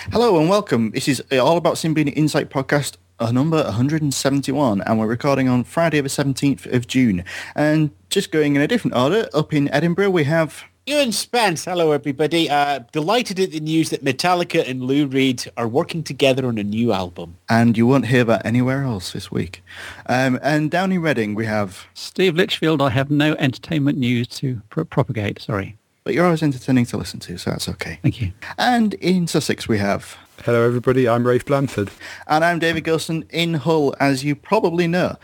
Hello and welcome. This is All About Symbian Insight podcast, number 171, and we're recording on Friday the 17th of June. And just going in a different order, up in Edinburgh we have... Ewan Spence. Hello, everybody. Delighted at the news that Metallica and Lou Reed are working together on a new album. And you won't hear that anywhere else this week. And down in Reading we have... Steve Litchfield. I have no entertainment news to propagate, sorry. But you're always entertaining to listen to, so that's okay. Thank you. And in Sussex we have... Hello everybody, I'm Rafe Blanford. And I'm David Gilson in Hull, as you probably know.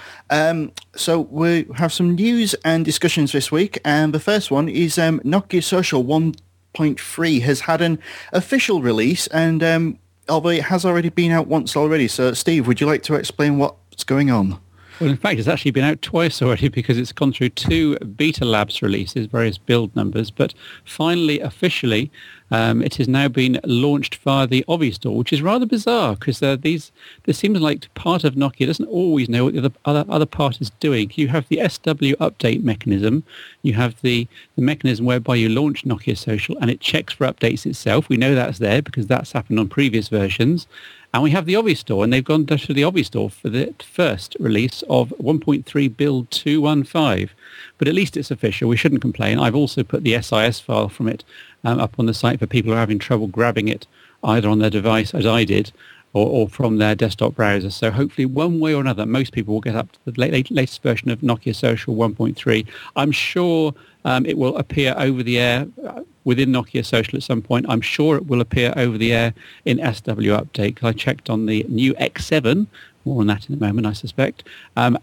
So we have some news and discussions this week, and the first one is Nokia Social 1.3 has had an official release, and although it has already been out once already. So Steve, would you like to explain what's going on? Well, in fact, it's actually been out twice already because it's gone through two Beta Labs releases, various build numbers, but finally, officially, it has now been launched via the Ovi store, which is rather bizarre because there seems like part of Nokia doesn't always know what the other part is doing. You have the SW update mechanism. You have the mechanism whereby you launch Nokia Social and it checks for updates itself. We know that's there because that's happened on previous versions. And we have the Ovi store, and they've gone to the Ovi store for the first release of 1.3 build 215. But at least it's official. We shouldn't complain. I've also put the SIS file from it up on the site for people who are having trouble grabbing it, either on their device, as I did, or from their desktop browser. So hopefully one way or another, most people will get up to the latest version of Nokia Social 1.3. I'm sure it will appear over the air within Nokia Social at some point. I'm sure it will appear over the air in SW Update, because I checked on the new X7, more on that in a moment, I suspect, and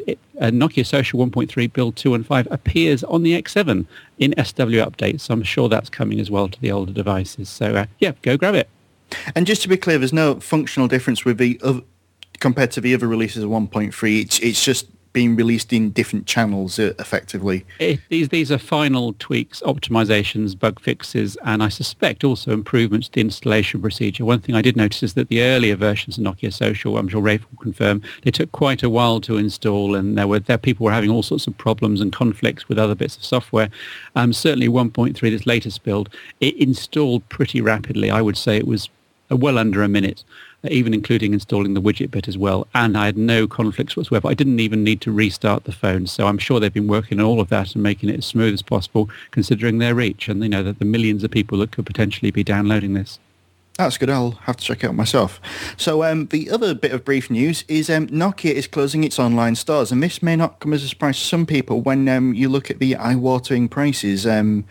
Nokia Social 1.3 Build 215 appears on the X7 in SW Update, so I'm sure that's coming as well to the older devices. So, go grab it. And just to be clear, there's no functional difference with compared to the other releases of 1.3. It's just being released in different channels, effectively. These are final tweaks, optimizations, bug fixes, and I suspect also improvements to the installation procedure. One thing I did notice is that the earlier versions of Nokia Social, I'm sure Rafe will confirm, they took quite a while to install, and people were having all sorts of problems and conflicts with other bits of software. Certainly 1.3, this latest build, it installed pretty rapidly. I would say it was well under a minute, even including installing the widget bit as well. And I had no conflicts whatsoever. I didn't even need to restart the phone. So I'm sure they've been working on all of that and making it as smooth as possible, considering their reach and that the millions of people that could potentially be downloading this. That's good. I'll have to check it out myself. So the other bit of brief news is Nokia is closing its online stores, and this may not come as a surprise to some people when you look at the eye-watering prices.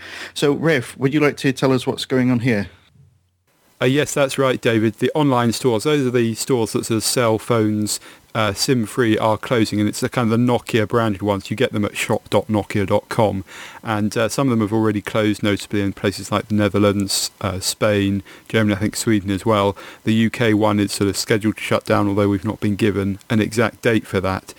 So Rafe, would you like to tell us what's going on here? Yes, that's right, David. The online stores, those are the stores that sort of sell phones SIM-free, are closing, and it's the kind of the Nokia branded ones. You get them at shop.nokia.com, and some of them have already closed, notably in places like the Netherlands, Spain, Germany, I think Sweden as well. The UK one is sort of scheduled to shut down, although we've not been given an exact date for that.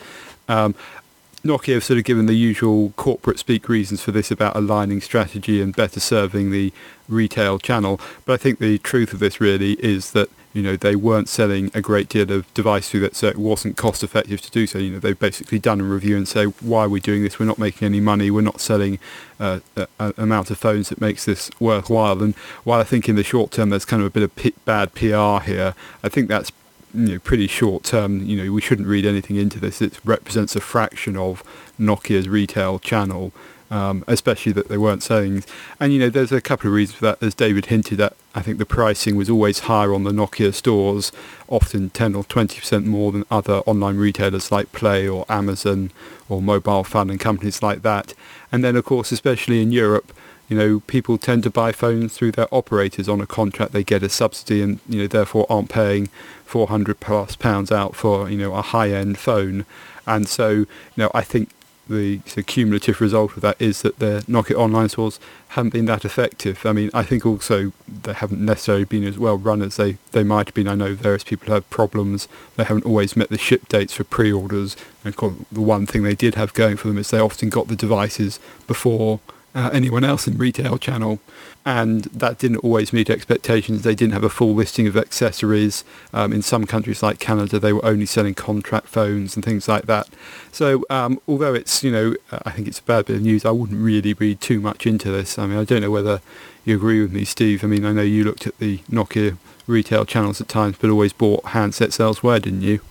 Nokia have sort of given the usual corporate speak reasons for this about aligning strategy and better serving the retail channel. But I think the truth of this really is that, they weren't selling a great deal of device through that, so it wasn't cost effective to do so. They've basically done a review and say, why are we doing this? We're not making any money. We're not selling an amount of phones that makes this worthwhile. And while I think in the short term there's kind of a bit of bad PR here, I think that's pretty short term. We shouldn't read anything into this. It represents a fraction of Nokia's retail channel, especially that they weren't selling. And there's a couple of reasons for that. As David hinted at, I think the pricing was always higher on the Nokia stores, often 10 or 20% more than other online retailers like Play or Amazon or Mobile Fun and companies like that. And then of course, especially in Europe, people tend to buy phones through their operators on a contract. They get a subsidy and, therefore aren't paying £400+ out for, a high-end phone. And so, I think the cumulative result of that is that the Nokia online stores haven't been that effective. I mean, I think also they haven't necessarily been as well run as they might have been. I know various people have problems. They haven't always met the ship dates for pre-orders. And the one thing they did have going for them is they often got the devices before anyone else in retail channel, and that didn't always meet expectations. They didn't have a full listing of accessories. In some countries like Canada, they were only selling contract phones and things like that. So although it's, I think it's a bad bit of news, I wouldn't really read too much into this. I mean, I don't know whether you agree with me, Steve. I mean, I know you looked at the Nokia retail channels at times, but always bought handsets elsewhere, didn't you?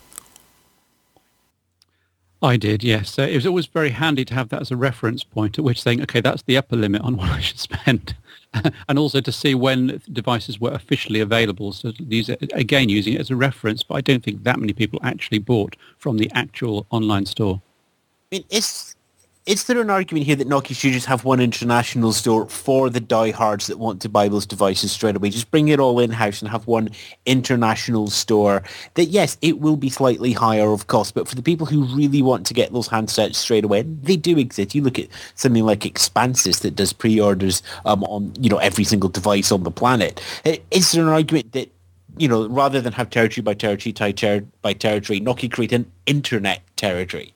I did, yes. It was always very handy to have that as a reference point at which saying, okay, that's the upper limit on what I should spend. And also to see when devices were officially available. So use it, again, using it as a reference, but I don't think that many people actually bought from the actual online store. I mean, is there an argument here that Nokia should just have one international store for the diehards that want to buy those devices straight away? Just bring it all in-house and have one international store that, yes, it will be slightly higher of cost, but for the people who really want to get those handsets straight away, they do exist. You look at something like Expansys that does pre-orders on every single device on the planet. Is there an argument that, rather than have territory by territory, Nokia create an internet territory?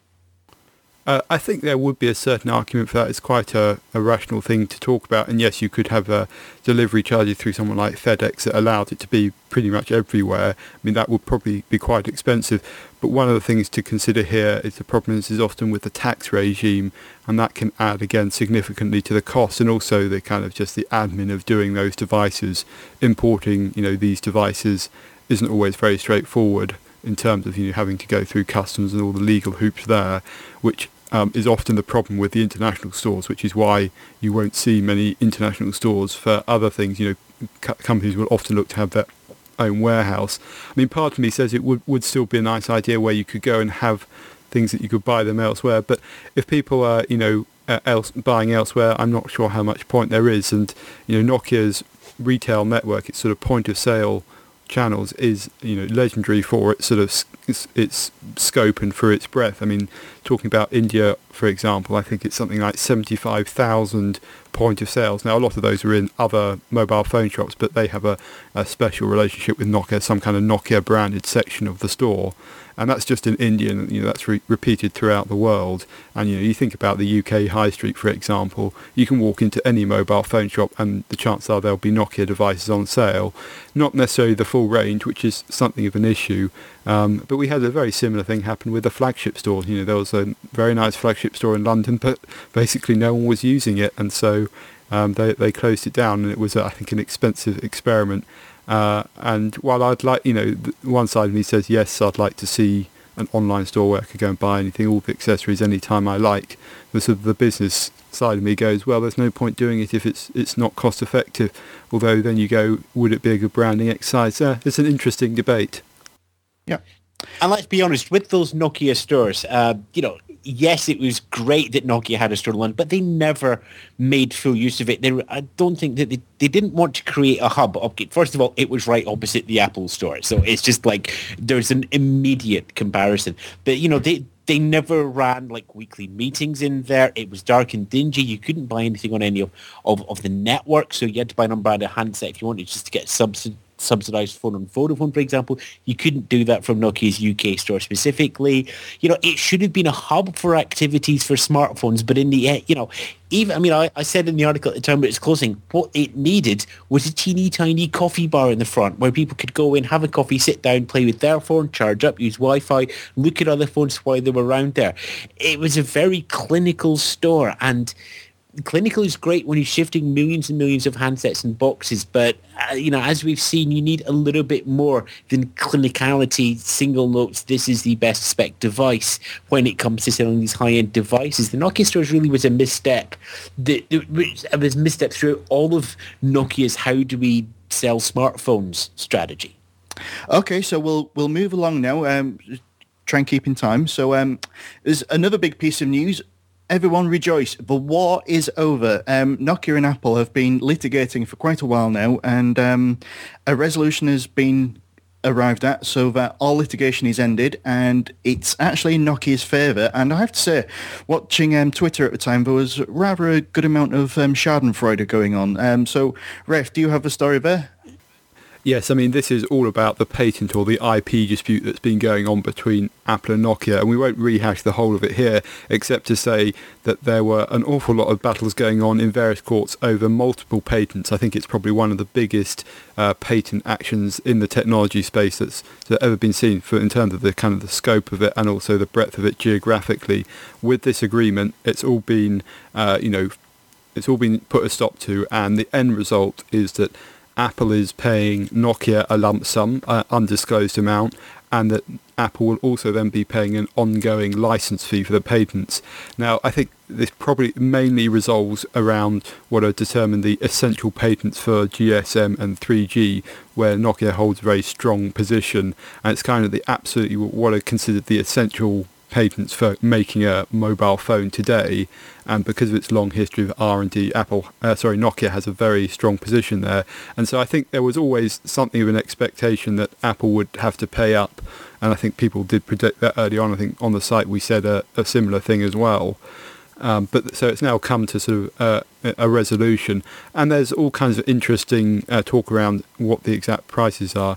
I think there would be a certain argument for that. It's quite a rational thing to talk about. And yes, you could have a delivery charges through someone like FedEx that allowed it to be pretty much everywhere. I mean, that would probably be quite expensive. But one of the things to consider here is the problem is often with the tax regime, and that can add, again, significantly to the cost, and also the kind of just the admin of doing those devices. Importing, these devices isn't always very straightforward in terms of having to go through customs and all the legal hoops there, which is often the problem with the international stores, which is why you won't see many international stores for other things. Companies will often look to have their own warehouse. I mean, part of me says it would still be a nice idea where you could go and have things that you could buy them elsewhere, but if people are buying elsewhere, I'm not sure how much point there is. And Nokia's retail network, its sort of point of sale channels, is legendary for its sort of its scope and for its breadth. I mean, talking about India, for example, I think it's something like 75,000 point of sales. Now, a lot of those are in other mobile phone shops, but they have a special relationship with Nokia, some kind of Nokia branded section of the store. And that's just in India, and that's repeated throughout the world. And you think about the UK high street, for example, you can walk into any mobile phone shop and the chances are there'll be Nokia devices on sale. Not necessarily the full range, which is something of an issue. But we had a very similar thing happen with the flagship store. There was a very nice flagship store in London, but basically no one was using it, and so they closed it down. And it was, I think, an expensive experiment. And while I'd like, one side of me says, yes, I'd like to see an online store where I could go and buy anything, all the accessories, anytime I like. The sort of the business side of me goes, well, there's no point doing it if it's not cost effective. Although then you go, would it be a good branding exercise? It's an interesting debate. Yeah. And let's be honest, with those Nokia stores, yes, it was great that Nokia had a store in London, but they never made full use of it. I don't think that they didn't want to create a hub. Okay, first of all, it was right opposite the Apple store, so it's just like there's an immediate comparison. But they never ran like weekly meetings in there. It was dark and dingy. You couldn't buy anything on any of the network, so you had to buy an unbranded handset if you wanted just to get subsidized phone on Vodafone, for example. You couldn't do that from Nokia's UK store specifically. It should have been a hub for activities for smartphones, but in the end, I said in the article at the time, but it's closing, what it needed was a teeny tiny coffee bar in the front where people could go in, have a coffee, sit down, play with their phone, charge up, use Wi-Fi, look at other phones while they were around there. It was a very clinical store, and clinical is great when you're shifting millions and millions of handsets and boxes, but as we've seen, you need a little bit more than clinicality, single notes, this is the best spec device when it comes to selling these high-end devices. The Nokia stores really was a misstep. It was a misstep through all of Nokia's how do we sell smartphones strategy. Okay, so we'll move along now. Try and keep in time. So there's another big piece of news. Everyone rejoice. The war is over. Nokia and Apple have been litigating for quite a while now, and a resolution has been arrived at so that all litigation is ended, and it's actually in Nokia's favour. And I have to say, watching Twitter at the time, there was rather a good amount of schadenfreude going on. So, Ref, do you have a story there? Yes, I mean, this is all about the patent or the IP dispute that's been going on between Apple and Nokia, and we won't rehash the whole of it here, except to say that there were an awful lot of battles going on in various courts over multiple patents. I think it's probably one of the biggest patent actions in the technology space that's ever been seen in terms of the kind of the scope of it and also the breadth of it geographically. With this agreement, it's all been, it's all been put a stop to, and the end result is that Apple is paying Nokia a lump sum, undisclosed amount, and that Apple will also then be paying an ongoing license fee for the patents. Now, I think this probably mainly resolves around what are determined the essential patents for GSM and 3G, where Nokia holds a very strong position, and it's kind of the absolutely what are considered the essential patents for making a mobile phone today. And because of its long history of R&D, Nokia has a very strong position there. And so I think there was always something of an expectation that Apple would have to pay up, and I think people did predict that early on. I think on the site we said a similar thing as well. But so it's now come to sort of a resolution, and there's all kinds of interesting talk around what the exact prices are.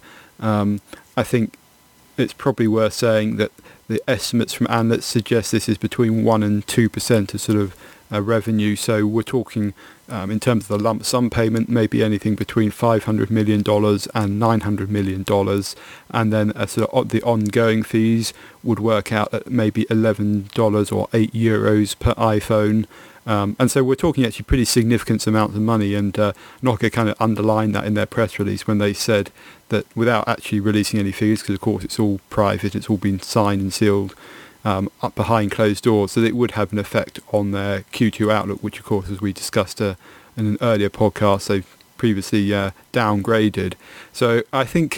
I think it's probably worth saying that the estimates from analysts suggest this is between 1 and 2% of sort of revenue. So we're talking, in terms of the lump sum payment, maybe anything between $500 million and $900 million. And then sort of the ongoing fees would work out at maybe $11 or €8 per iPhone. And so we're talking actually pretty significant amounts of money, and Nokia kind of underlined that in their press release when they said that without actually releasing any figures, because of course it's all private, it's all been signed and sealed up behind closed doors, that it would have an effect on their Q2 outlook, which of course, as we discussed in an earlier podcast, they've previously downgraded. So I think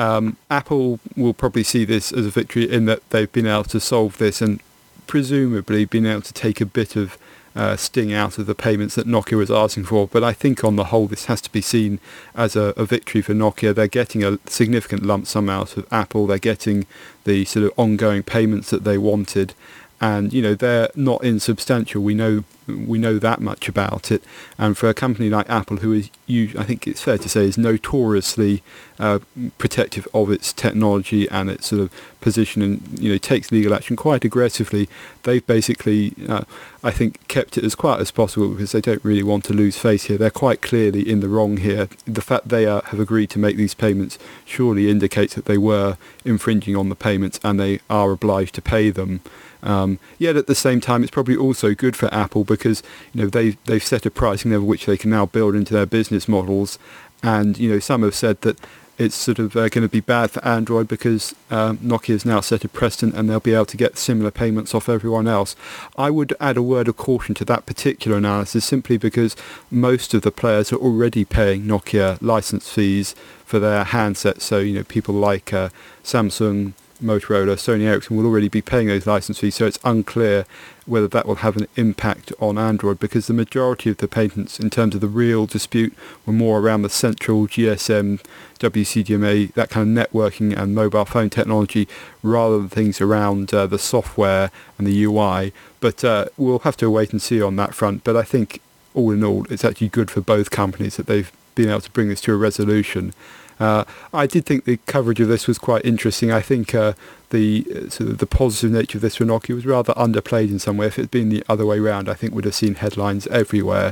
Apple will probably see this as a victory in that they've been able to solve this and presumably been able to take a bit of sting out of the payments that Nokia was asking for. But I think on the whole this has to be seen as a victory for Nokia. They're getting a significant lump sum out of Apple. They're getting the sort of ongoing payments that they wanted, and they're not insubstantial. We know that much about it. And for a company like Apple, who is, I think it's fair to say, is notoriously protective of its technology and its sort of position, and takes legal action quite aggressively, they've basically, I think, kept it as quiet as possible because they don't really want to lose face here. They're quite clearly in the wrong here. The fact they have agreed to make these payments surely indicates that they were infringing on the payments and they are obliged to pay them. Yet at the same time, it's probably also good for Apple because they've set a pricing level which they can now build into their business models, and some have said that it's sort of going to be bad for Android because Nokia has now set a precedent and they'll be able to get similar payments off everyone else. I would add a word of caution to that particular analysis simply because most of the players are already paying Nokia license fees for their handsets. So people like Samsung, Motorola, Sony Ericsson will already be paying those license fees, so it's unclear whether that will have an impact on Android, because the majority of the patents in terms of the real dispute were more around the central GSM, WCDMA, that kind of networking and mobile phone technology, rather than things around the software and the UI. But we'll have to wait and see on that front. But I think all in all, it's actually good for both companies that they've been able to bring this to a resolution. I did think the coverage of this was quite interesting. I think the positive nature of this for Nokia was rather underplayed in some way. If it had been the other way around, I think we'd have seen headlines everywhere.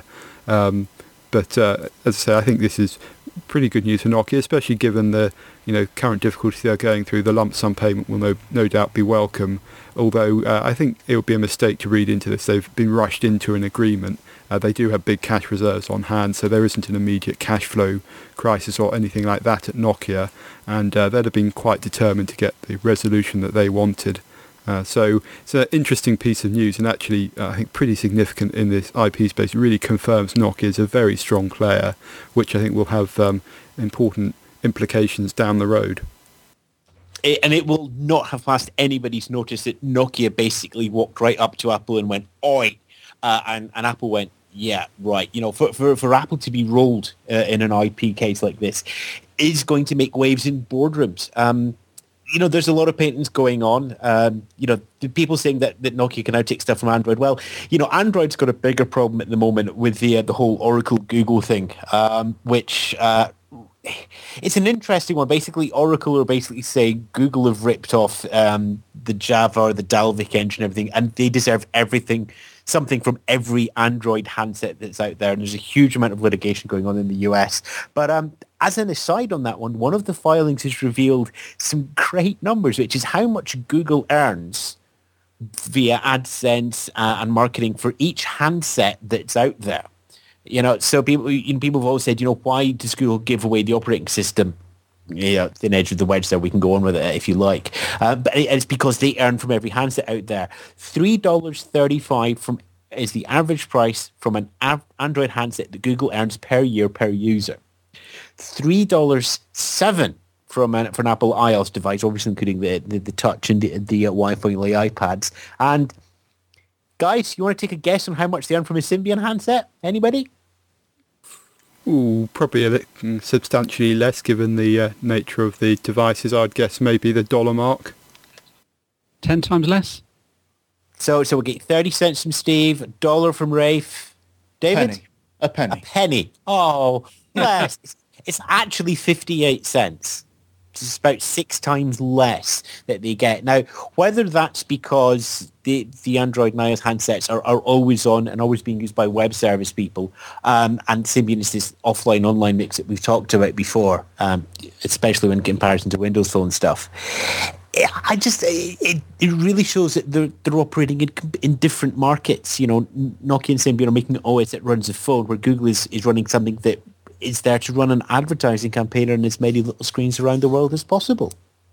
But as I say, I think this is pretty good news for Nokia, especially given the current difficulties they're going through. The lump sum payment will no doubt be welcome, although I think it would be a mistake to read into this. They've been rushed into an agreement. They do have big cash reserves on hand, so there isn't an immediate cash flow crisis or anything like that at Nokia, and they'd have been quite determined to get the resolution that they wanted. So it's an interesting piece of news, and actually I think pretty significant in this IP space. It really confirms Nokia is a very strong player, which I think will have important implications down the road. And it will not have passed anybody's notice that Nokia basically walked right up to Apple and went, "Oi!" And Apple went, "Yeah, right." For Apple to be rolled in an IP case like this is going to make waves in boardrooms. There's a lot of patents going on. The people saying that Nokia can now take stuff from Android. Well, Android's got a bigger problem at the moment with the whole Oracle Google thing, which it's an interesting one. Basically, Oracle are basically saying Google have ripped off the Java or the Dalvik engine and everything, and they deserve something from every Android handset that's out there. And there's a huge amount of litigation going on in the US. But as an aside on that one of the filings has revealed some great numbers, which is how much Google earns via AdSense and marketing for each handset that's out there. So people have always said, why does Google give away the operating system? Yeah, thin edge of the wedge there. We can go on with it if you like. But it's because they earn from every handset out there. $3.35 is the average price from an Android handset that Google earns per year per user. $3.07 for an Apple iOS device, obviously including the touch and the Wi-Fi iPads. And guys, you want to take a guess on how much they earn from a Symbian handset? Anybody? Ooh, probably substantially less given the nature of the devices. I'd guess maybe the dollar mark. 10 times less? So we'll get 30 cents from Steve, $1 from Rafe. David? A penny. A penny. Oh, less. It's actually 58 cents. It's about 6 times less that they get. Now, whether that's because the Android and iOS handsets are always on and always being used by web service people, and Symbian is this offline-online mix that we've talked about before, especially in comparison to Windows Phone stuff. It really shows that they're operating in different markets. Nokia and Symbian are making an OS that runs a phone, where Google is running something that is there to run an advertising campaign on as many little screens around the world as possible.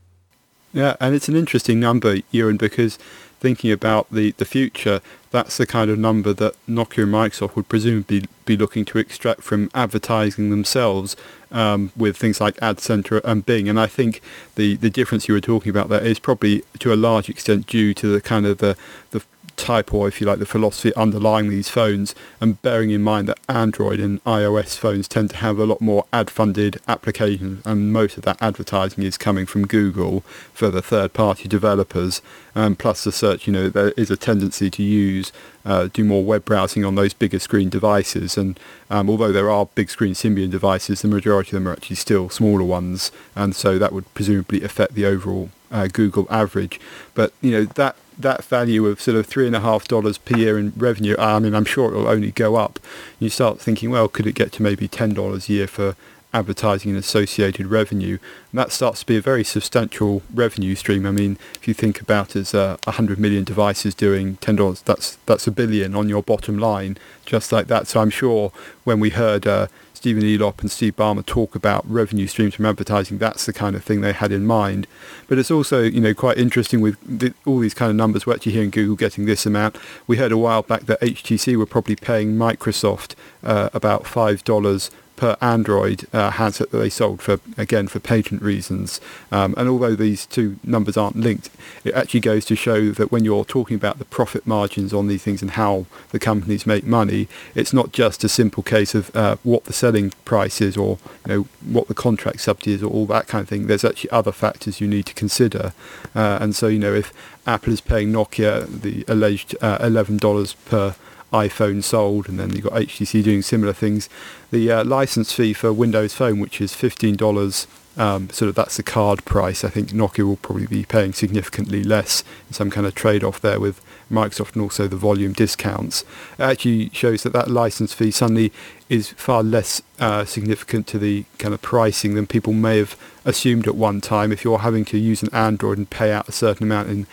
Yeah, and it's an interesting number, Ewan, because thinking about the future, that's the kind of number that Nokia and Microsoft would presumably be looking to extract from advertising themselves, with things like AdCenter and Bing. And I think the difference you were talking about there is probably to a large extent due to the kind of the type, or if you like, the philosophy underlying these phones, and bearing in mind that Android and iOS phones tend to have a lot more ad-funded applications, and most of that advertising is coming from Google for the third-party developers, plus the search. There is a tendency to do more web browsing on those bigger screen devices, and although there are big screen Symbian devices, the majority of them are actually still smaller ones, and so that would presumably affect the overall Google average. But that value of sort of $3.50 per year in revenue, I'm sure it will only go up. You start thinking, well, could it get to maybe $10 a year for advertising and associated revenue? And that starts to be a very substantial revenue stream. If you think about it as 100 million devices doing $10, that's $1 billion on your bottom line, just like that. So I'm sure when we heard Stephen Elop and Steve Ballmer talk about revenue streams from advertising, that's the kind of thing they had in mind. But it's also, quite interesting with all these kind of numbers. We're actually hearing Google getting this amount. We heard a while back that HTC were probably paying Microsoft about $5 per Android handset that they sold for patent reasons. And although these two numbers aren't linked, it actually goes to show that when you're talking about the profit margins on these things and how the companies make money, it's not just a simple case of what the selling price is, or what the contract subsidy is, or all that kind of thing. There's actually other factors you need to consider. And so, if Apple is paying Nokia the alleged $11 per iPhone sold, and then you've got HTC doing similar things, the license fee for Windows Phone, which is $15, that's the card price. I think Nokia will probably be paying significantly less in some kind of trade-off there with Microsoft, and also the volume discounts. It actually shows that license fee suddenly is far less significant to the kind of pricing than people may have assumed at one time. If you're having to use an Android and pay out a certain amount in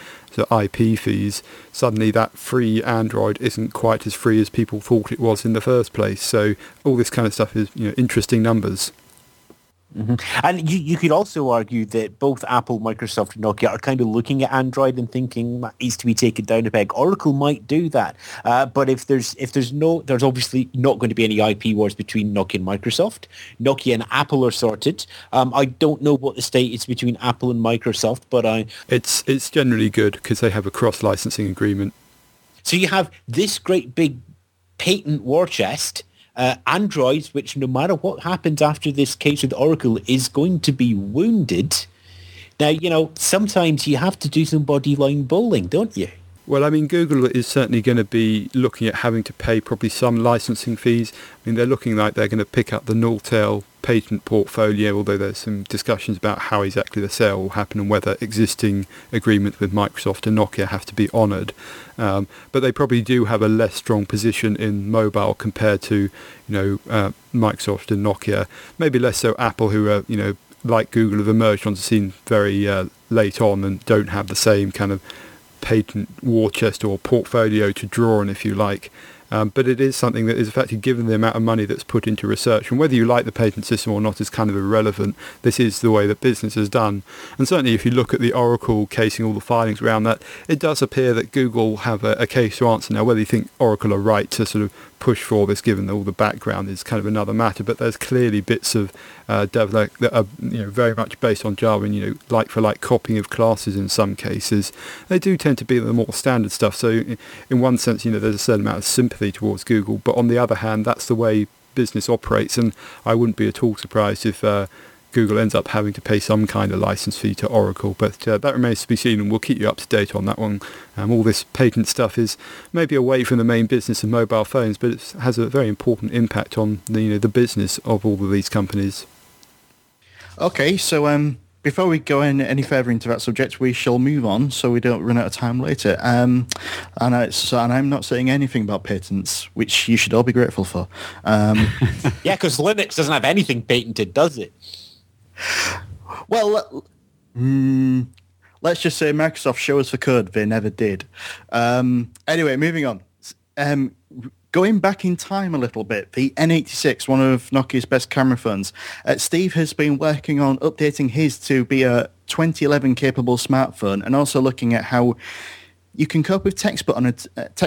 IP fees, suddenly that free Android isn't quite as free as people thought it was in the first place. So all this kind of stuff is interesting numbers. Mm-hmm. And you could also argue that both Apple, Microsoft, and Nokia are kind of looking at Android and thinking that needs to be taken down a peg. Oracle might do that, but if there's obviously not going to be any IP wars between Nokia and Microsoft. Nokia and Apple are sorted. I don't know what the state is between Apple and Microsoft, but it's generally good because they have a cross-licensing agreement. So you have this great big patent war chest. Android, which no matter what happens after this case with Oracle, is going to be wounded. Now, sometimes you have to do some bodyline bowling, don't you? Well, Google is certainly going to be looking at having to pay probably some licensing fees. They're looking like they're going to pick up the Nortel patent portfolio, although there's some discussions about how exactly the sale will happen and whether existing agreements with Microsoft and Nokia have to be honoured. But they probably do have a less strong position in mobile compared to, Microsoft and Nokia. Maybe less so Apple, who are, like Google, have emerged onto the scene very late on and don't have the same kind of patent war chest or portfolio to draw on, if you like. but it is something that is effectively, given the amount of money that's put into research, and whether you like the patent system or not is kind of irrelevant. This is the way that business is done. And certainly if you look at the Oracle casing, all the filings around that, it does appear that Google have a case to answer. Now, whether you think Oracle are right to sort of push for this, given all the background, is kind of another matter, but there's clearly bits of develop that are very much based on Java, and like for like copying of classes in some cases. They do tend to be the more standard stuff, so in one sense there's a certain amount of sympathy towards Google, but on the other hand that's the way business operates, and I wouldn't be at all surprised if Google ends up having to pay some kind of license fee to Oracle, but that remains to be seen, and we'll keep you up to date on that one. All this patent stuff is maybe away from the main business of mobile phones, but it has a very important impact on the business of all of these companies. Okay, so before we go any further into that subject, we shall move on so we don't run out of time later. And I'm not saying anything about patents, which you should all be grateful for. Yeah, because Linux doesn't have anything patented, does it? Well, let's just say Microsoft show us the code. They never did. Anyway, moving on. Going back in time a little bit, the N86, one of Nokia's best camera phones, Steve has been working on updating his to be a 2011 capable smartphone, and also looking at how you can cope with text input on a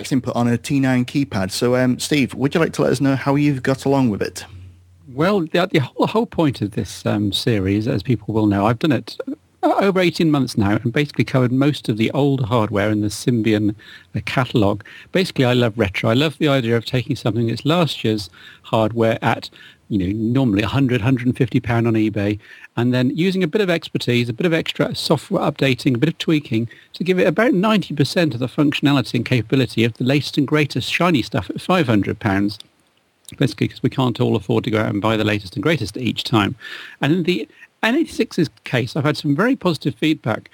T9 keypad. So, Steve, would you like to let us know how you've got along with it? Well, the whole point of this series, as people will know, I've done it over 18 months now and basically covered most of the older hardware in the Symbian catalogue. Basically, I love retro. I love the idea of taking something that's last year's hardware at, normally £100, £150 on eBay, and then using a bit of expertise, a bit of extra software updating, a bit of tweaking to give it about 90% of the functionality and capability of the latest and greatest shiny stuff at £500. Basically, because we can't all afford to go out and buy the latest and greatest each time. And in the N86's case, I've had some very positive feedback.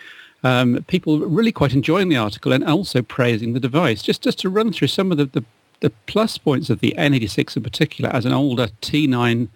People really quite enjoying the article and also praising the device. Just to run through some of the plus points of the N86 in particular as an older T9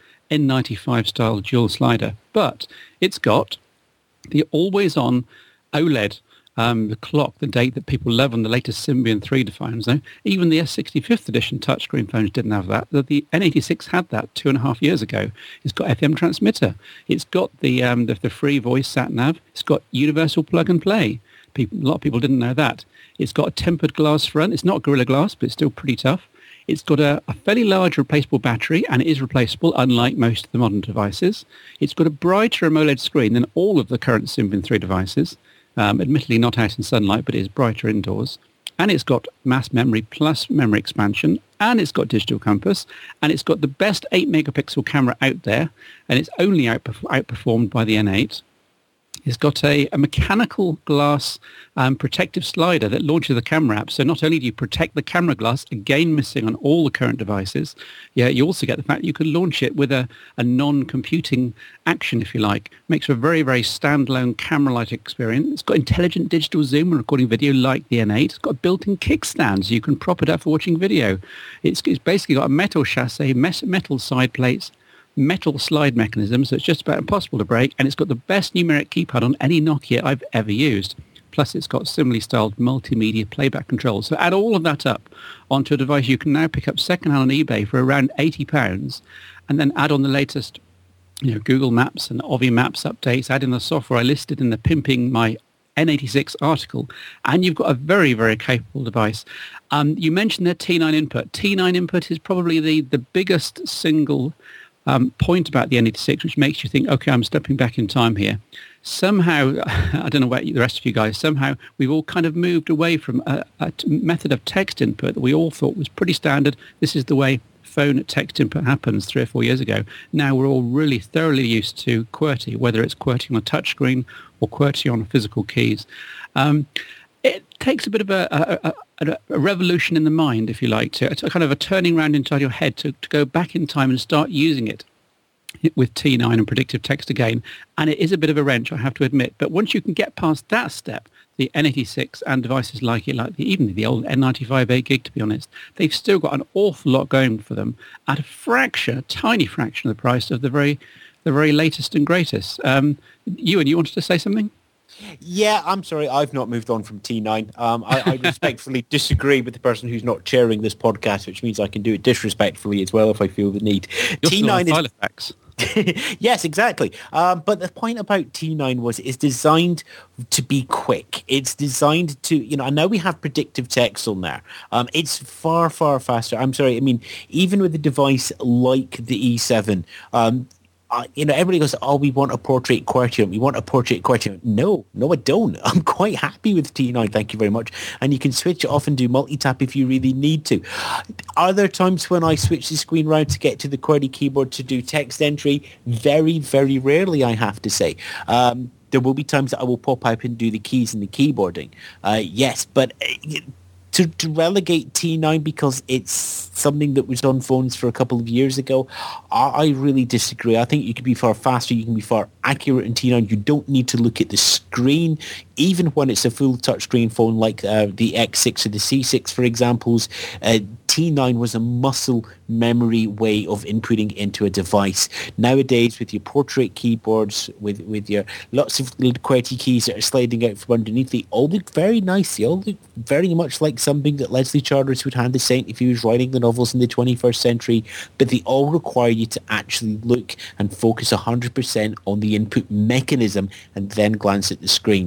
N95 style dual slider. But it's got the always-on OLED the clock, the date that people love on the latest Symbian 3 phones. Now, even the S65th edition touchscreen phones didn't have that. The N86 had that 2.5 years ago. It's got FM transmitter. It's got the free voice sat-nav. It's got universal plug and play. A lot of people didn't know that. It's got a tempered glass front. It's not Gorilla Glass, but it's still pretty tough. It's got a fairly large replaceable battery, and it is replaceable, unlike most of the modern devices. It's got a brighter AMOLED screen than all of the current Symbian 3 devices. Admittedly not out in sunlight, but it is brighter indoors. And it's got mass memory plus memory expansion, and it's got digital compass, and it's got the best 8-megapixel camera out there, and it's only outperformed by the N8. It's got a mechanical glass protective slider that launches the camera app. So not only do you protect the camera glass, again missing on all the current devices, you also get the fact that you can launch it with a non-computing action, if you like. Makes for a very, very standalone camera-like experience. It's got intelligent digital zoom when recording video like the N8. It's got a built-in kickstand so you can prop it up for watching video. It's basically got a metal chassis, metal side plates, metal slide mechanism, so it's just about impossible to break, and it's got the best numeric keypad on any Nokia I've ever used. Plus it's got similarly styled multimedia playback controls. So add all of that up onto a device you can now pick up second-hand on eBay for around £80, and then add on the latest Google Maps and Ovi Maps updates, add in the software I listed in the Pimping My N86 article, and you've got a very, very capable device. You mentioned their T9 input. T9 input is probably the biggest single point about the N86, which makes you think, okay, I'm stepping back in time here. Somehow, I don't know about the rest of you guys, somehow we've all kind of moved away from a method of text input that we all thought was pretty standard. This is the way phone text input happens 3 or 4 years ago. Now we're all really thoroughly used to QWERTY, whether it's QWERTY on a touchscreen or QWERTY on physical keys. It takes a bit of a revolution in the mind, if you like, to kind of a turning around inside your head to go back in time and start using it with T9 and predictive text again. And it is a bit of a wrench, I have to admit. But once you can get past that step, the N86 and devices like it, even the old N95 8GB, to be honest, they've still got an awful lot going for them at a tiny fraction of the price of the very latest and greatest. Ewan, you wanted to say something? Yeah, I'm sorry, I've not moved on from T9. I respectfully disagree with the person who's not chairing this podcast, which means I can do it disrespectfully as well if I feel the need. You're still on T9 is... Filofax. Yes, exactly. But the point about T9 was it's designed to be quick. It's designed to, I know we have predictive text on there. It's far, far faster. I'm sorry. I mean, even with a device like the E7, everybody goes, oh, we want a portrait QWERTY. We want a portrait QWERTY. No, I don't. I'm quite happy with T9. Thank you very much. And you can switch it off and do multi-tap if you really need to. Are there times when I switch the screen round to get to the QWERTY keyboard to do text entry? Very, very rarely, I have to say. There will be times that I will pop out and do the keys and the keyboarding. Yes, but... To relegate T9 because it's something that was on phones for a couple of years ago, I really disagree. I think you can be far faster, you can be far accurate in T9. You don't need to look at the screen, even when it's a full touchscreen phone like the X6 or the C6, for examples. T9 was a muscle memory way of inputting into a device. Nowadays, with your portrait keyboards, with your lots of little QWERTY keys that are sliding out from underneath, they all look very nice. They all look very much like something that Leslie Charteris would hand the Saint if he was writing the novels in the 21st century, but they all require you to actually look and focus 100% on the input mechanism and then glance at the screen.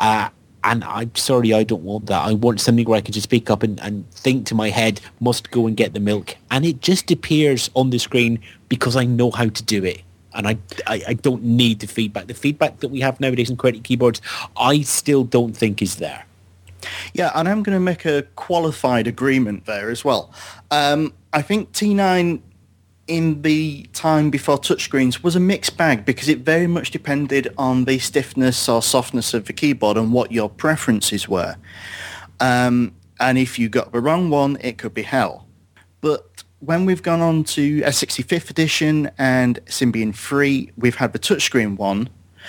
And I'm sorry, I don't want that. I want something where I can just pick up and think to my head, must go and get the milk. And it just appears on the screen because I know how to do it. And I don't need the feedback. The feedback that we have nowadays in QWERTY keyboards, I still don't think is there. Yeah, and I'm going to make a qualified agreement there as well. I think T9 in the time before touchscreens was a mixed bag because it very much depended on the stiffness or softness of the keyboard and what your preferences were. And if you got the wrong one, it could be hell. But when we've gone on to S65th edition and Symbian 3, we've had the touchscreen one.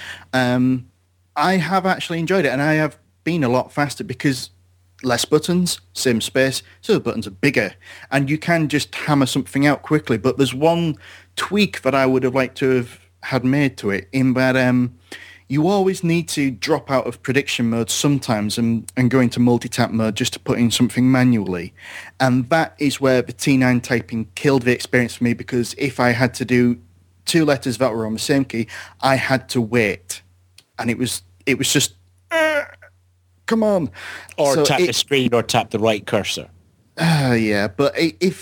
I have actually enjoyed it, and I have been a lot faster because less buttons, same space, so the buttons are bigger, and you can just hammer something out quickly. But there's one tweak that I would have liked to have had made to it, in that you always need to drop out of prediction mode sometimes and go into multi-tap mode just to put in something manually. And that is where the T9 typing killed the experience for me, because if I had to do two letters that were on the same key, I had to wait. And it was just... come on. Or tap the screen or tap the right cursor. Yeah, but if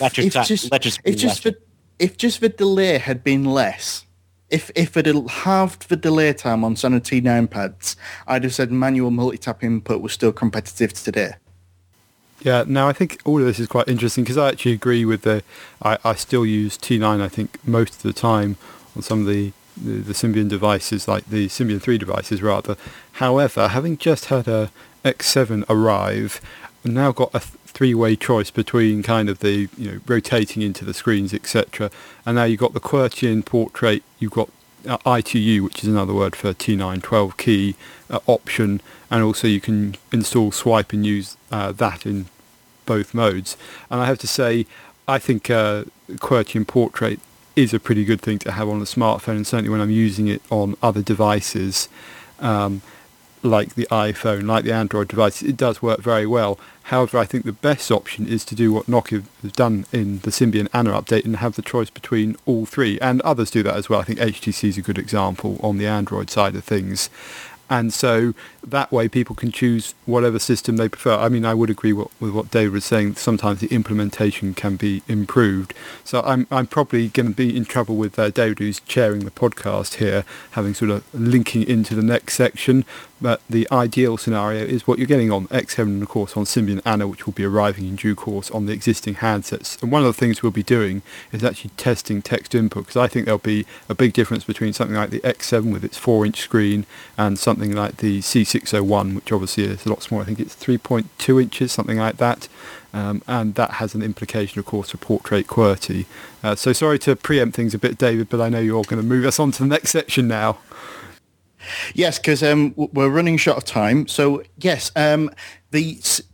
just the delay had been less, if it had halved the delay time on some of the T9 pads, I'd have said manual multi-tap input was still competitive today. Yeah, now I think all of this is quite interesting because I actually agree with I still use T9, I think, most of the time on some of the Symbian devices, like the Symbian 3 devices rather. However, having just had a X7 arrive, I've now got a three-way choice between kind of the rotating into the screens, etc. And now you've got the QWERTY in portrait, you've got I2U, which is another word for T9 12 key option, and also you can install swipe and use that in both modes. And I have to say, I think QWERTY in portrait is a pretty good thing to have on a smartphone, and certainly when I'm using it on other devices, like the iPhone, like the Android devices, it does work very well. However, I think the best option is to do what Nokia has done in the Symbian Anna update and have the choice between all three, and others do that as well. I think HTC is a good example on the Android side of things. And so that way people can choose whatever system they prefer. I mean, I would agree with what David was saying. Sometimes the implementation can be improved. So I'm probably going to be in trouble with David, who's chairing the podcast here, having sort of linking into the next section. But the ideal scenario is what you're getting on X7 and, of course, on Symbian Anna, which will be arriving in due course on the existing handsets. And one of the things we'll be doing is actually testing text input, because I think there'll be a big difference between something like the X7 with its 4-inch screen and something like the C601, which obviously is a lot smaller. I think it's 3.2 inches, something like that. And that has an implication, of course, for portrait QWERTY. So sorry to preempt things a bit, David, but I know you're going to move us on to the next section now. Yes, because we're running short of time. So, yes, the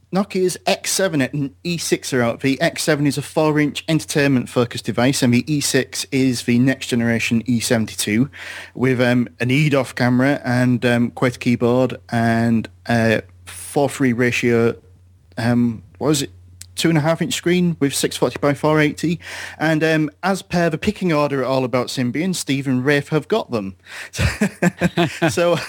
Nokia's X7 and E6 are out. The X7 is a 4-inch entertainment-focused device, and the E6 is the next-generation E72 with an EDOF camera and QWERTY keyboard and 4:3 ratio, what was it, 2.5-inch screen with 640 by 480. And as per the picking order at All About Symbian, Steve and Rafe have got them. So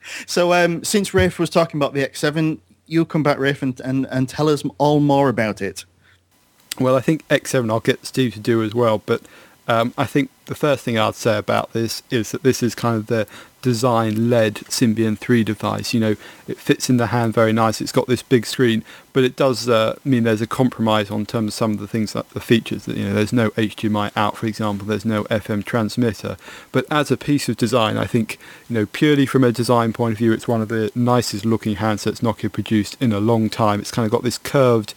since Rafe was talking about the X7, you come back, Rafe, and tell us all more about it. Well, I think X7 I'll get Steve to do as well, but I think the first thing I'd say about this is that this is kind of the design-led Symbian 3 device. You know, it fits in the hand very nice. It's got this big screen, but it does mean there's a compromise on terms of some of the things, like the features. That, you know, there's no HDMI out, for example. There's no FM transmitter. But as a piece of design, I think, you know, purely from a design point of view, it's one of the nicest looking handsets Nokia produced in a long time. It's kind of got this curved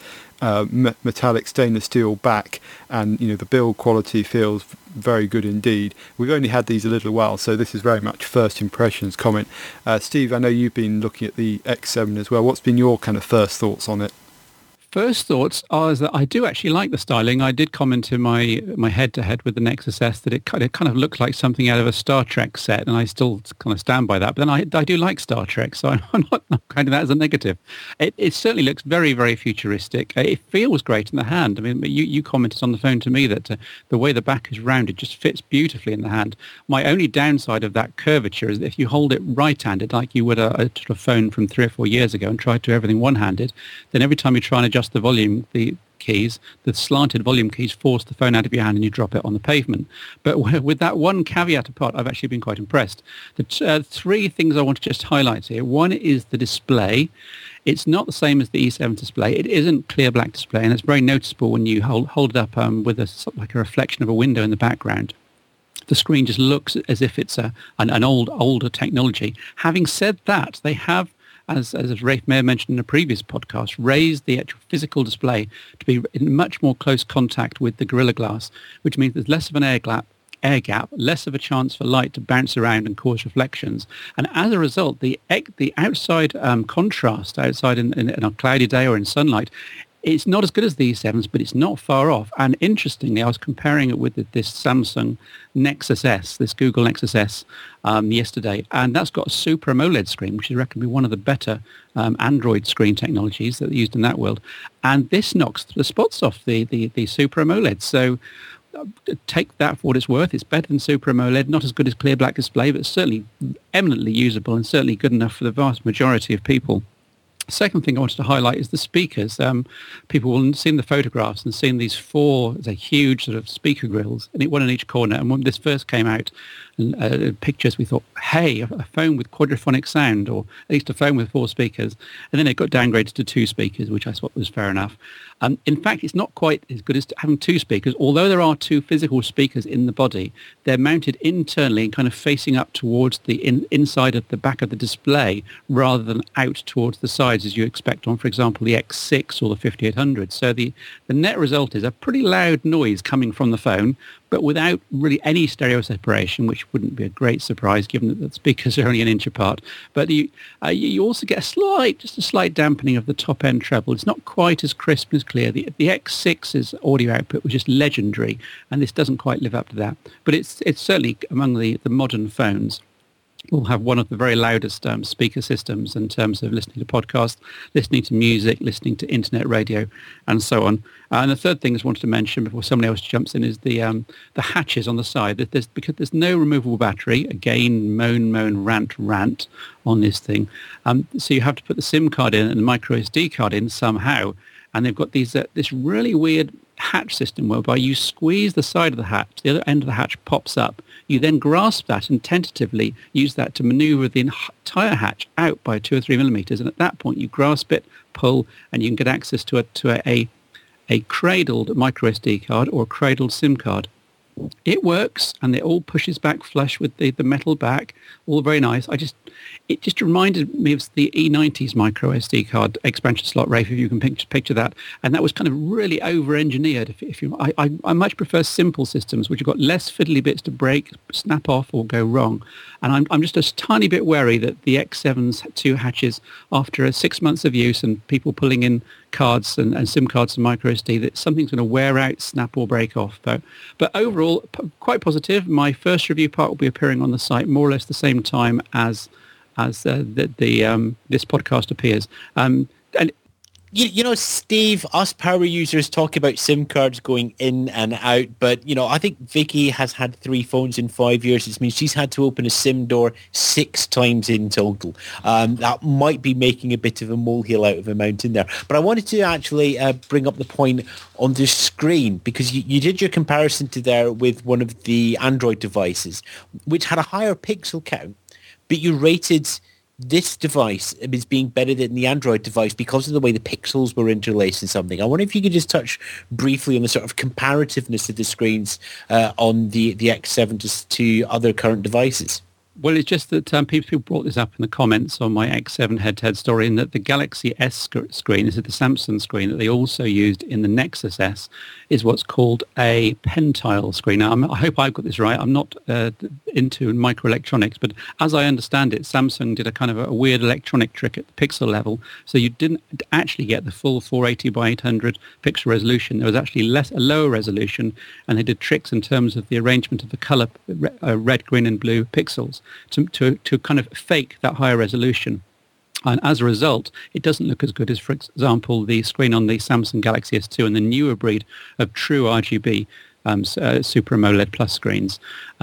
metallic stainless steel back, and you know, the build quality feels very good indeed. We've only had these a little while, so this is very much first impressions comment. Steve, I know you've been looking at the X7 as well. What's been your kind of first thoughts on it? First thoughts are that I do actually like the styling. I did comment in my head-to-head with the Nexus S that it kind of looked like something out of a Star Trek set, and I still kind of stand by that. But then I do like Star Trek, so I'm not counting that as a negative. It certainly looks very, very futuristic. It feels great in the hand. I mean, you commented on the phone to me that the way the back is rounded just fits beautifully in the hand. My only downside of that curvature is that if you hold it right-handed, like you would a sort of phone from 3 or 4 years ago, and try to do everything one-handed, then every time you try and adjust the volume, the keys, the slanted volume keys force the phone out of your hand and you drop it on the pavement. But with that one caveat apart, I've actually been quite impressed. The 3 things I want to just highlight here. One is the display. It's not the same as the E7 display. It isn't clear black display, and it's very noticeable when you hold it up with like a reflection of a window in the background. The screen just looks as if it's an older technology. Having said that, they have, as Rafe may have mentioned in a previous podcast, raised the actual physical display to be in much more close contact with the Gorilla Glass, which means there's less of an air gap, less of a chance for light to bounce around and cause reflections. And as a result, the outside contrast outside in a cloudy day or in sunlight, it's not as good as the E7s, but it's not far off. And interestingly, I was comparing it with this Samsung Nexus S, this Google Nexus S yesterday, and that's got a Super AMOLED screen, which is reckoned to be one of the better Android screen technologies that are used in that world. And this knocks the spots off the Super AMOLED. So take that for what it's worth. It's better than Super AMOLED, not as good as clear black display, but certainly eminently usable and certainly good enough for the vast majority of people. Second thing I wanted to highlight is the speakers. People will have seen the photographs and seen these 4 huge sort of speaker grills, and one in each corner. And when this first came out, and pictures, we thought, hey, a phone with quadraphonic sound, or at least a phone with 4 speakers. And then it got downgraded to 2 speakers, which I thought was fair enough. In fact, it's not quite as good as having 2 speakers. Although there are 2 physical speakers in the body, they're mounted internally and kind of facing up towards the inside of the back of the display rather than out towards the sides as you expect on, for example, the X6 or the 5800. So the net result is a pretty loud noise coming from the phone, but without really any stereo separation, which wouldn't be a great surprise given that the speakers are only an inch apart. But you also get just a slight dampening of the top-end treble. It's not quite as crisp and as clear. The X6's audio output was just legendary, and this doesn't quite live up to that. But it's certainly among the modern phones. We'll have one of the very loudest speaker systems in terms of listening to podcasts, listening to music, listening to internet radio, and so on. And the third thing I just wanted to mention before somebody else jumps in is the hatches on the side. Because there's no removable battery. Again, moan, rant on this thing. So you have to put the SIM card in and the micro SD card in somehow. And they've got this really weird hatch system whereby you squeeze the side of the hatch, the other end of the hatch pops up. You then grasp that and tentatively use that to maneuver the entire hatch out by 2 or 3 millimeters. And at that point, you grasp it, pull, and you can get access to a cradled micro SD card or a cradled SIM card. It works, and it all pushes back flush with the metal back. All very nice. It just reminded me of the E90's micro SD card expansion slot, Rafe, if you can picture that. And that was kind of really over-engineered. I much prefer simple systems, which have got less fiddly bits to break, snap off, or go wrong. And I'm just a tiny bit wary that the X7's 2 hatches, after 6 months of use and people pulling in cards and SIM cards and micro SD, that something's going to wear out, snap, or break off. But overall, quite positive. My first review part will be appearing on the site more or less the same time as this podcast appears. And You know, Steve, us power users talk about SIM cards going in and out, but, I think Vicky has had 3 phones in 5 years. It means she's had to open a SIM door 6 times in total. That might be making a bit of a molehill out of a mountain there. But I wanted to actually bring up the point on the screen, because you did your comparison to there with one of the Android devices, which had a higher pixel count, but you rated this device is being better than the Android device because of the way the pixels were interlaced and something. I wonder if you could just touch briefly on the sort of comparativeness of the screens on the X7 to other current devices. Well, it's just that people brought this up in the comments on my X7 head-to-head story, in that the Galaxy S screen, this is the Samsung screen that they also used in the Nexus S, is what's called a pentile screen. Now, I hope I've got this right. I'm not into microelectronics, but as I understand it, Samsung did a kind of a weird electronic trick at the pixel level, so you didn't actually get the full 480 by 800 pixel resolution. There was actually a lower resolution, and they did tricks in terms of the arrangement of the color, red, green, and blue pixels, to kind of fake that higher resolution. And as a result, it doesn't look as good as, for example, the screen on the Samsung Galaxy S2 and the newer breed of true RGB Super AMOLED Plus screens.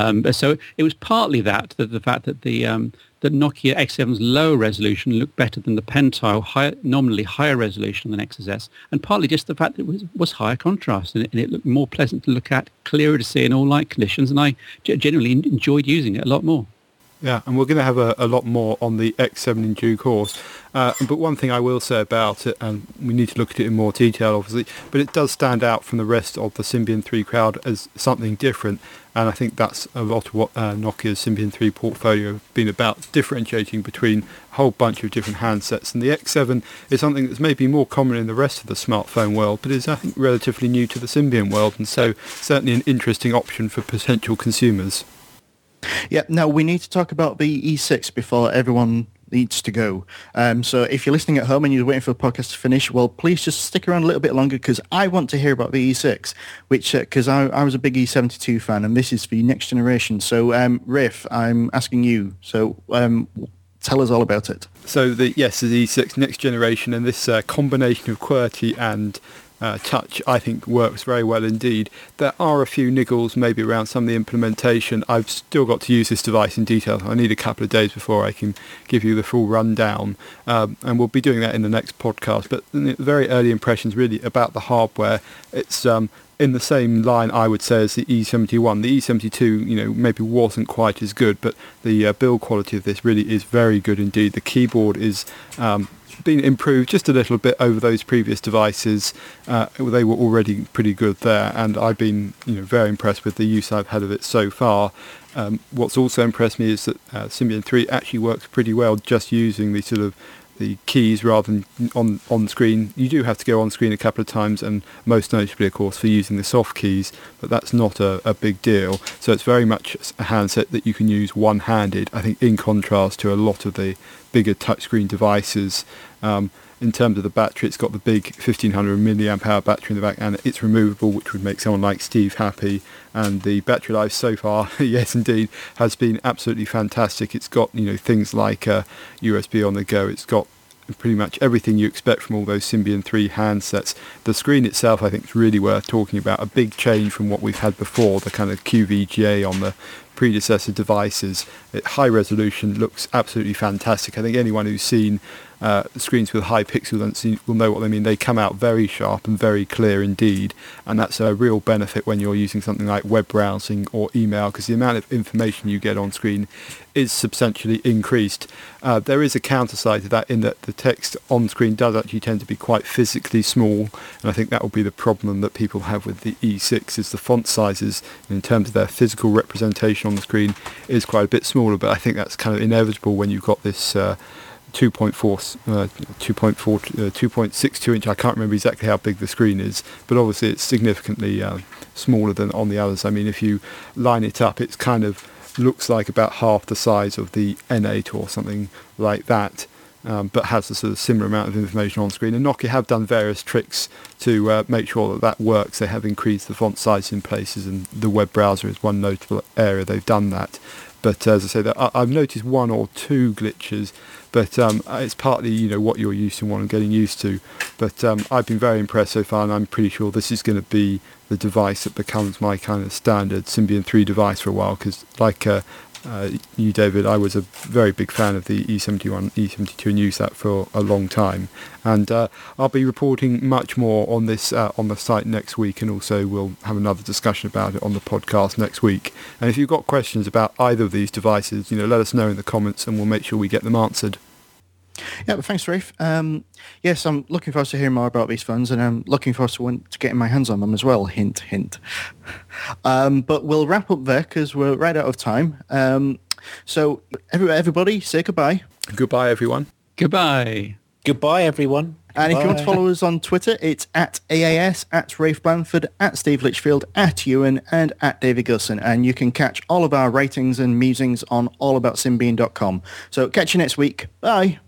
So it was partly the fact that the Nokia X7's lower resolution looked better than the Pentile nominally higher resolution than the Nexus S, and partly just the fact that it was higher contrast, and it looked more pleasant to look at, clearer to see in all light conditions, and I generally enjoyed using it a lot more. Yeah, and we're going to have a lot more on the X7 in due course. But one thing I will say about it, and we need to look at it in more detail, obviously, but it does stand out from the rest of the Symbian 3 crowd as something different. And I think that's a lot of what Nokia's Symbian 3 portfolio have been about, differentiating between a whole bunch of different handsets. And the X7 is something that's maybe more common in the rest of the smartphone world, but is, I think, relatively new to the Symbian world, and so certainly an interesting option for potential consumers. Yeah, now we need to talk about the E6 before everyone needs to go. So if you're listening at home and you're waiting for the podcast to finish, well, please just stick around a little bit longer, because I want to hear about the E6, which, because I was a big E72 fan, and this is the next generation. So, Rafe, I'm asking you, so tell us all about it. So, the E6 next generation, and this combination of QWERTY and touch, I think, works very well indeed. There are a few niggles maybe around some of the implementation. I've still got to use this device in detail. I need a couple of days before I can give you the full rundown, and we'll be doing that in the next podcast. But the very early impressions really about the hardware, it's in the same line, I would say, as the E71. The E72, maybe wasn't quite as good, but the build quality of this really is very good indeed. The keyboard is been improved just a little bit over those previous devices. They were already pretty good there, and I've been very impressed with the use I've had of it so far. What's also impressed me is that Symbian 3 actually works pretty well just using the keys rather than on screen. You do have to go on screen a couple of times, and most notably, of course, for using the soft keys, but that's not a big deal. So it's very much a handset that you can use one-handed, I think, in contrast to a lot of the bigger touchscreen devices. In terms of the battery, it's got the big 1500 milliamp hour battery in the back, and it's removable, which would make someone like Steve happy. And the battery life so far, yes indeed, has been absolutely fantastic. It's got things like USB on the go. It's got pretty much everything you expect from all those Symbian 3 handsets. The screen itself, I think, is really worth talking about. A big change from what we've had before, the kind of QVGA on the predecessor devices. High resolution looks absolutely fantastic. I think anyone who's seen screens with high pixel density will know what they mean. They come out very sharp and very clear indeed, and that's a real benefit when you're using something like web browsing or email, because the amount of information you get on screen is substantially increased. There is a counter side to that in that the text on screen does actually tend to be quite physically small, and I think that will be the problem that people have with the E6 is the font sizes in terms of their physical representation on the screen is quite a bit smaller, but I think that's kind of inevitable when you've got this 2.62 inch. I can't remember exactly how big the screen is, but obviously it's significantly smaller than on the others. I mean, if you line it up, it's kind of looks like about half the size of the N8 or something like that, but has a sort of similar amount of information on screen. And Nokia have done various tricks to make sure that that works. They have increased the font size in places, and the web browser is one notable area they've done that. But as I say, I've noticed one or two glitches, but it's partly what you're used to and what I'm getting used to. But I've been very impressed so far, and I'm pretty sure this is going to be the device that becomes my kind of standard Symbian 3 device for a while, because like you, David, I was a very big fan of the E71, E72 and used that for a long time. And I'll be reporting much more on this on the site next week, and also we'll have another discussion about it on the podcast next week. And if you've got questions about either of these devices, let us know in the comments and we'll make sure we get them answered. Yeah, but thanks, Rafe. Yes, I'm looking forward to hearing more about these phones, and I'm looking forward to getting my hands on them as well. Hint, hint. But we'll wrap up there because we're right out of time. So everybody, say goodbye. Goodbye, everyone. Goodbye. Goodbye, everyone. And if you want to follow us on Twitter, it's at AAS, at Rafe Blanford, at Steve Litchfield, at Ewan, and at David Gilson. And you can catch all of our ratings and musings on allaboutsymbian.com. So catch you next week. Bye.